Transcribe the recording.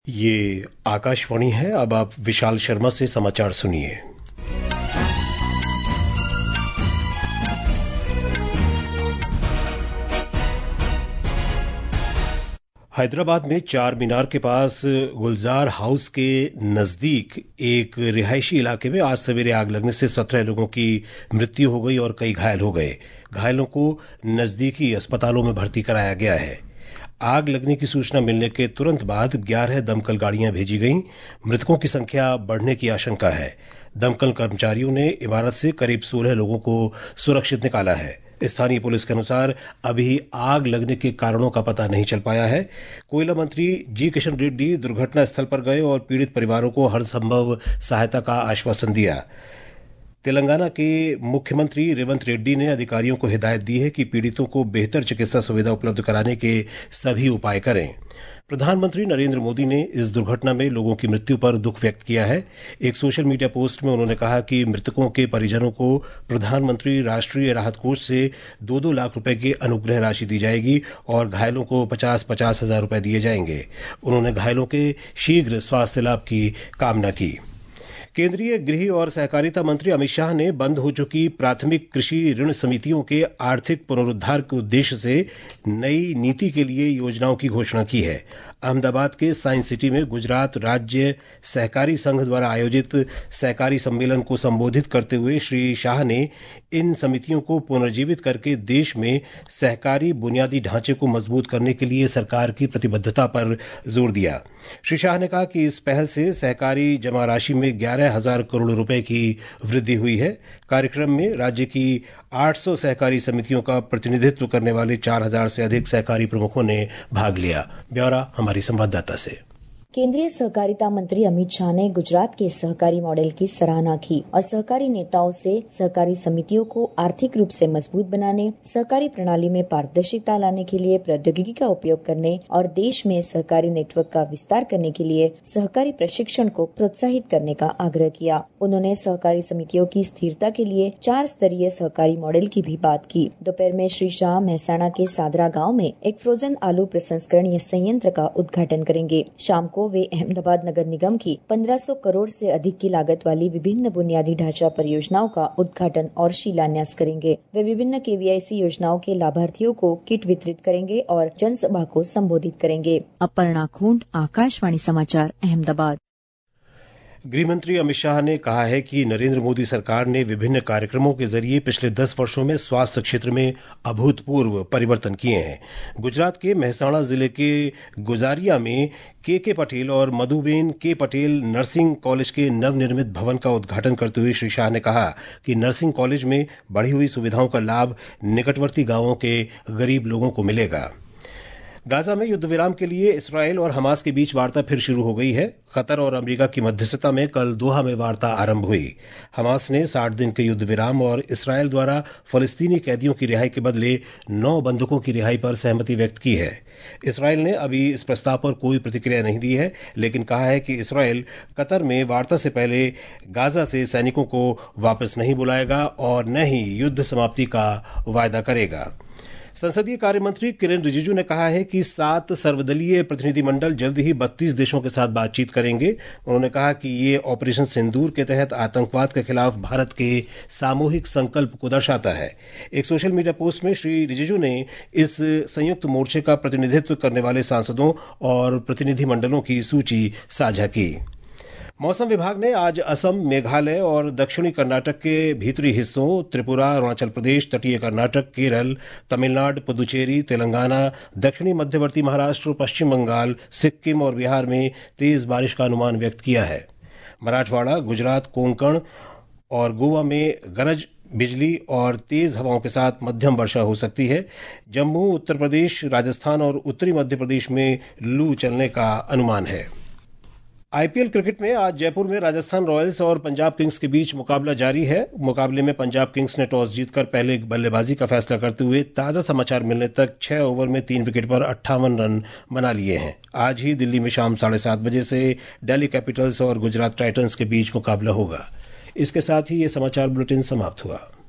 ये आकाशवाणी है। अब आप विशाल शर्मा से समाचार सुनिए। हैदराबाद में चार मीनार के पास गुलजार हाउस के नजदीक एक रिहायशी इलाके में आज सवेरे आग लगने से 17 लोगों की मृत्यु हो गई और कई घायल हो गए। घायलों को नजदीकी अस्पतालों में भर्ती कराया गया है। आग लगने की सूचना मिलने के तुरंत बाद 11 दमकल गाड़ियां भेजी गईं। मृतकों की संख्या बढ़ने की आशंका है। दमकल कर्मचारियों ने इमारत से करीब 16 लोगों को सुरक्षित निकाला है। स्थानीय पुलिस के अनुसार अभी आग लगने के कारणों का पता नहीं चल पाया है। कोयला मंत्री जी किशन रेड्डी दुर्घटना स्थल पर गए और पीड़ित परिवारों को हर संभव सहायता का आश्वासन दिया। तेलंगाना के मुख्यमंत्री रेवंत रेड्डी ने अधिकारियों को हिदायत दी है कि पीड़ितों को बेहतर चिकित्सा सुविधा उपलब्ध कराने के सभी उपाय करें। प्रधानमंत्री नरेंद्र मोदी ने इस दुर्घटना में लोगों की मृत्यु पर दुख व्यक्त किया है। एक सोशल मीडिया पोस्ट में उन्होंने कहा कि मृतकों के परिजनों को प्रधानमंत्री राष्ट्रीय राहत कोष से 2-2 लाख रुपए की अनुग्रह राशि दी जाएगी और घायलों को 50-50 हजार रुपए दिए जाएंगे। उन्होंने घायलों के शीघ्र स्वास्थ्य लाभ की कामना की। केंद्रीय गृह और सहकारिता मंत्री अमित शाह ने बंद हो चुकी प्राथमिक कृषि ऋण समितियों के आर्थिक पुनरुद्धार के उद्देश्य से नई नीति के लिए योजनाओं की घोषणा की है। अहमदाबाद के साइंस सिटी में गुजरात राज्य सहकारी संघ द्वारा आयोजित सहकारी सम्मेलन को संबोधित करते हुए श्री शाह ने इन समितियों को पुनर्जीवित करके देश में सहकारी बुनियादी ढांचे को मजबूत करने के लिए सरकार की प्रतिबद्धता पर जोर दिया। श्री शाह ने कहा कि इस पहल से सहकारी जमा राशि में 11,000 करोड़ रुपए की वृद्धि हुई है। कार्यक्रम में राज्य की 800 सहकारी समितियों का प्रतिनिधित्व करने वाले 4,000 से अधिक सहकारी प्रमुखों ने भाग लिया। ब्यौरा हमारी संवाददाता से। केंद्रीय सहकारिता मंत्री अमित शाह ने गुजरात के सहकारी मॉडल की सराहना की और सहकारी नेताओं से सहकारी समितियों को आर्थिक रूप से मजबूत बनाने, सहकारी प्रणाली में पारदर्शिता लाने के लिए प्रौद्योगिकी का उपयोग करने और देश में सहकारी नेटवर्क का विस्तार करने के लिए सहकारी प्रशिक्षण को प्रोत्साहित करने का आग्रह किया। उन्होंने सहकारी समितियों की स्थिरता के लिए 4 स्तरीय सहकारी मॉडल की भी बात की। दोपहर में श्री शाह महसाणा के सादरा गाँव में एक फ्रोजन आलू प्रसंस्करण संयंत्र का उद्घाटन करेंगे। शाम को वे अहमदाबाद नगर निगम की 1500 करोड़ से अधिक की लागत वाली विभिन्न बुनियादी ढांचा परियोजनाओं का उद्घाटन और शिलान्यास करेंगे। वे विभिन्न केवीआईसी योजनाओं के लाभार्थियों को किट वितरित करेंगे और जनसभा को संबोधित करेंगे। अपर्णा खूंट, आकाशवाणी समाचार, अहमदाबाद। गृहमंत्री अमित शाह ने कहा है कि नरेंद्र मोदी सरकार ने विभिन्न कार्यक्रमों के जरिए पिछले 10 वर्षों में स्वास्थ्य क्षेत्र में अभूतपूर्व परिवर्तन किए हैं। गुजरात के महसाणा जिले के गुजारिया में के पटेल और मधुबेन के पटेल नर्सिंग कॉलेज के नवनिर्मित भवन का उद्घाटन करते हुए श्री शाह ने कहा कि नर्सिंग कॉलेज में बढ़ी हुई सुविधाओं का लाभ निकटवर्ती गांवों के गरीब लोगों को मिलेगा। गाजा में युद्ध विराम के लिए इसराइल और हमास के बीच वार्ता फिर शुरू हो गई है। कतर और अमेरिका की मध्यस्थता में कल दोहा में वार्ता आरंभ हुई। हमास ने 60 दिन के युद्ध विराम और इसराइल द्वारा फलस्तीनी कैदियों की रिहाई के बदले 9 बंधकों की रिहाई पर सहमति व्यक्त की है। इसराइल ने अभी इस प्रस्ताव पर कोई प्रतिक्रिया नहीं दी है, लेकिन कहा है कि इसराइल कतर में वार्ता से पहले गाजा से सैनिकों को वापस नहीं बुलाएगा और न ही युद्ध समाप्ति का वायदा करेगा। संसदीय कार्य मंत्री किरेन रिजिजू ने कहा है कि 7 सर्वदलीय प्रतिनिधिमंडल जल्द ही 32 देशों के साथ बातचीत करेंगे। उन्होंने कहा कि ये ऑपरेशन सिंदूर के तहत आतंकवाद के खिलाफ भारत के सामूहिक संकल्प को दर्शाता है। एक सोशल मीडिया पोस्ट में श्री रिजिजू ने इस संयुक्त मोर्चे का प्रतिनिधित्व करने वाले सांसदों और प्रतिनिधिमंडलों की सूची साझा की। मौसम विभाग ने आज असम, मेघालय और दक्षिणी कर्नाटक के भीतरी हिस्सों, त्रिपुरा, अरुणाचल प्रदेश, तटीय कर्नाटक, केरल, तमिलनाडु, पुदुचेरी, तेलंगाना, दक्षिणी मध्यवर्ती महाराष्ट्र, पश्चिम बंगाल, सिक्किम और बिहार में तेज बारिश का अनुमान व्यक्त किया है। मराठवाड़ा, गुजरात, कोंकण और गोवा में गरज बिजली और तेज हवाओं के साथ मध्यम वर्षा हो सकती है। जम्मू, उत्तर प्रदेश, राजस्थान और उत्तरी मध्य प्रदेश में लू चलने का अनुमान है। आईपीएल क्रिकेट में आज जयपुर में राजस्थान रॉयल्स और पंजाब किंग्स के बीच मुकाबला जारी है। मुकाबले में पंजाब किंग्स ने टॉस जीतकर पहले बल्लेबाजी का फैसला करते हुए ताजा समाचार मिलने तक 6 ओवर में 3 विकेट पर 58 रन बना लिए हैं। आज ही दिल्ली में शाम 7:30 बजे से दिल्ली कैपिटल्स और गुजरात टाइटंस के बीच मुकाबला होगा। इसके साथ ही ये समाचार बुलेटिन समाप्त हुआ।